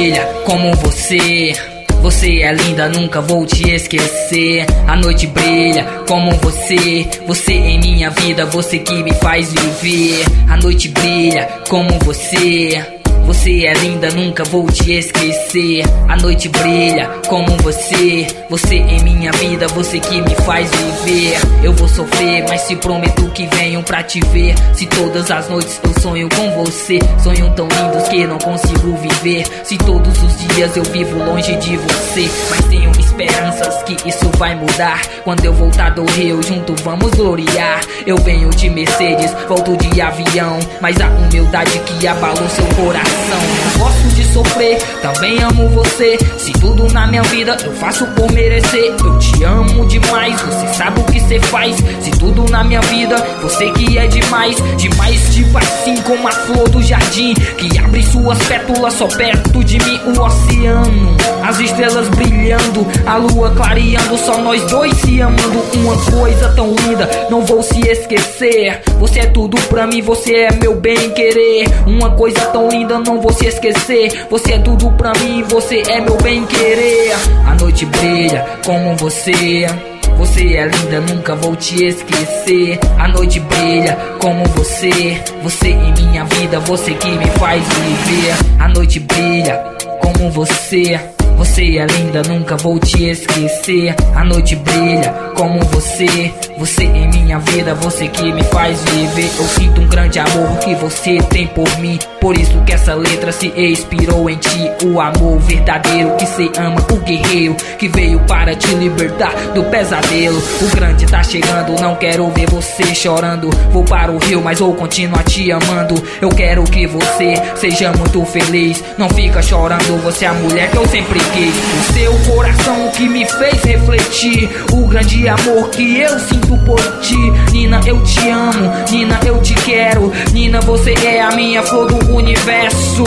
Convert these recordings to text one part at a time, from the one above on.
brilha como você. Você é linda, nunca vou te esquecer. A noite brilha como você. Você em minha vida, você que me faz viver. A noite brilha como você. Você é linda, nunca vou te esquecer. A noite brilha como você. Você em minha vida, você que me faz viver. Eu vou sofrer, mas te prometo que venho pra te ver. Se todas as noites eu sonho com você, sonhos tão lindos que não consigo viver. Se todos os dias eu vivo longe de você, mas tenho esperanças que isso vai mudar. Quando eu voltar do Rio, junto vamos gloriar. Eu venho de Mercedes, volto de avião, mas a humildade que abalou seu coração. Não gosto de sofrer, também amo você. Se tudo na minha vida eu faço por merecer. Eu te amo demais, você sabe o que cê faz. Se tudo na minha vida, você que é demais. Demais tipo assim como a flor do jardim, que abre suas pétalas só perto de mim. O oceano, as estrelas brilhando, a lua clareando, só nós dois se amando. Uma coisa tão linda, não vou se esquecer. Você é tudo pra mim, você é meu bem querer. Uma coisa tão linda, não vou se esquecer. Você é tudo pra mim, você é meu bem querer. A noite brilha como você. Você é linda, nunca vou te esquecer. A noite brilha como você. Você em minha vida, você que me faz viver. A noite brilha como você. Você é linda, nunca vou te esquecer. A noite brilha como você. Você em minha vida, você que me faz viver. Eu sinto um grande amor que você tem por mim. Por isso que essa letra se inspirou em ti. O amor verdadeiro que cê ama, o guerreiro que veio para te libertar do pesadelo. O grande tá chegando, não quero ver você chorando. Vou para o Rio, mas vou continuar te amando. Eu quero que você seja muito feliz. Não fica chorando, você é a mulher que eu sempre quis. O seu coração que me fez refletir o grande amor que eu sinto por ti. Nina, eu te amo, Nina, eu te quero. Nina, você é a minha flor do universo.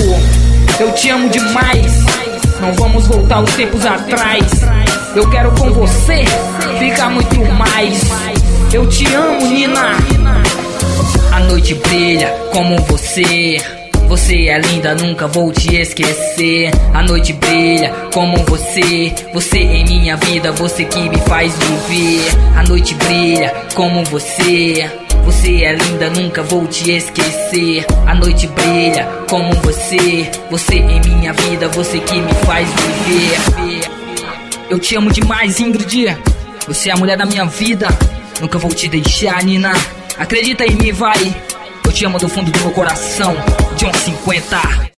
Eu te amo demais, não vamos voltar os tempos atrás. Eu quero com você ficar muito mais. Eu te amo, Nina. A noite brilha como você. Você é linda, nunca vou te esquecer. A noite brilha como você. Você em minha vida, você que me faz viver. A noite brilha como você. Você é linda, nunca vou te esquecer. A noite brilha como você. Você em minha vida, você que me faz viver. Eu te amo demais, Ingrid. Você é a mulher da minha vida. Nunca vou te deixar, Nina. Acredita em mim, vai. Eu te amo do fundo do meu coração. John 50.